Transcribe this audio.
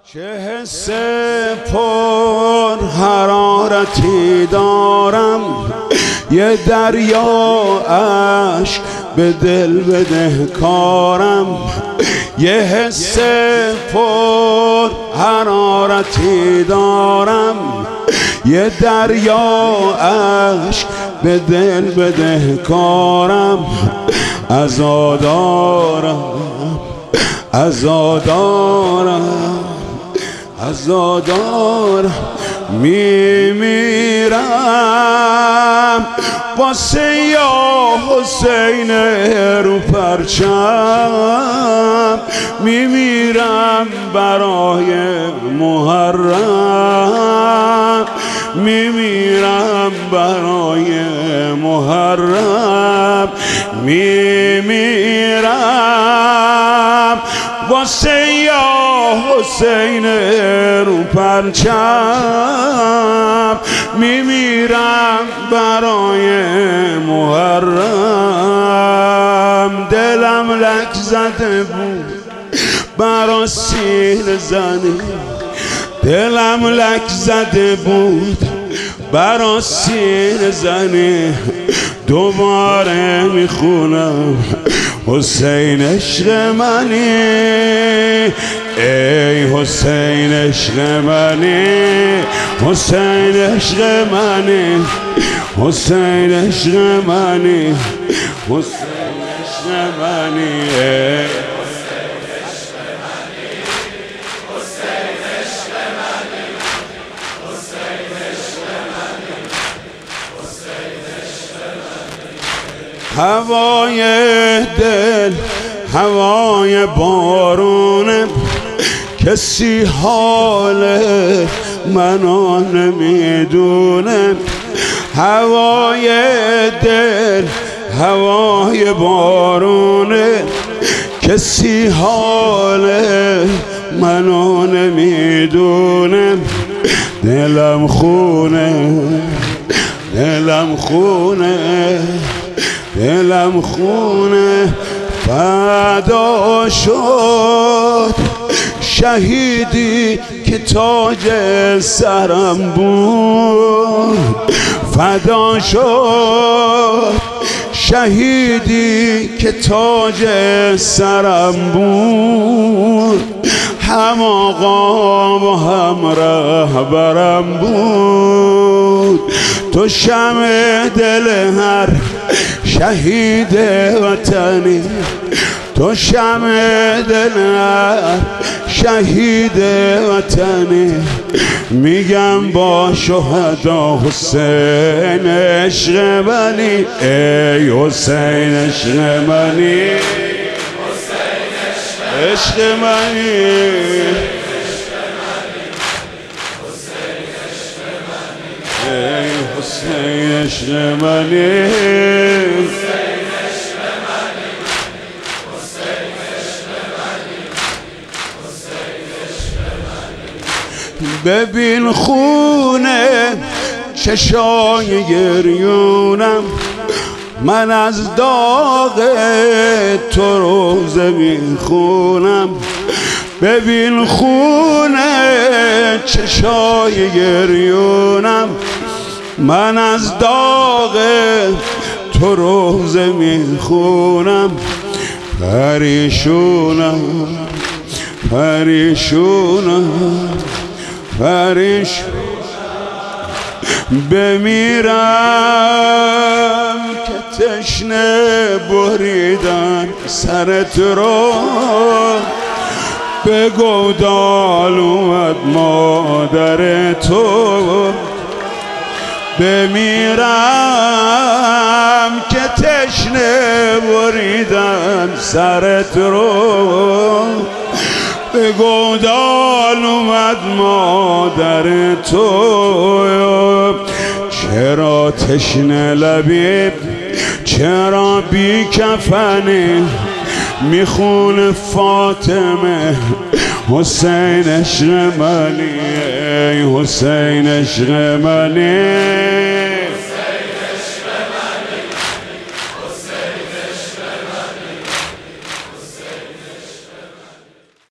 چه حس پر حرارتی دارم، یه دریا اشک به دل بده کارم. یه حس پر حرارتی دارم، یه دریا اشک به دل بده کارم. عزادارم عزادارم عزادارم، میمیرم واسه یا حسین رو پرچم، میمیرم برای محرم، میمیرم برای محرم، میمیرم واسه یا حسین رو پرچم، میمیرم برای محرم. دلم لک زده بود برا سینه زنی، دلم لک زده بود برا سینه زنی. دوباره میخونم حسین عشق منی، ای حسین عشق منی، حسین عشق منی، حسین عشق منی، حسین عشق منی، ای هوای دل هوای بارونه، کسی حال منو نمیدونه. هوای دل هوای بارونه، کسی حال منو نمیدونه. دلم خونه دلم خونه دلم خونه، فدا شد شهیدی که تاج سرم بود، فدا شد شهیدی که تاج سرم بود. هم آقا و هم رهبرم بود، تو شمع دل هر شهید وطنی، تو شمع دل هر شهید وطنی. میگم با شهدا حسین عشق منی، ای حسین عشق منی، عشق منی، ای حسین عشق منی. ببین خونه چشای گریونم، من از داغ تو روزه میخونم. ببین خونه چشای گریونم، من از داغ تو روزه میخونم. پریشونم پریشونم پریشونم، بمیرم که تشنه بریدن سرت رو. به گودال اومد مادر تو، بمیرم که تشنه بریدن سرت رو. به گودال اومد مادر تو. چرا تشنه لبی، چرا بی کفنی، میخونه فاطمه حسین عشق منی، ای حسین عشق منی.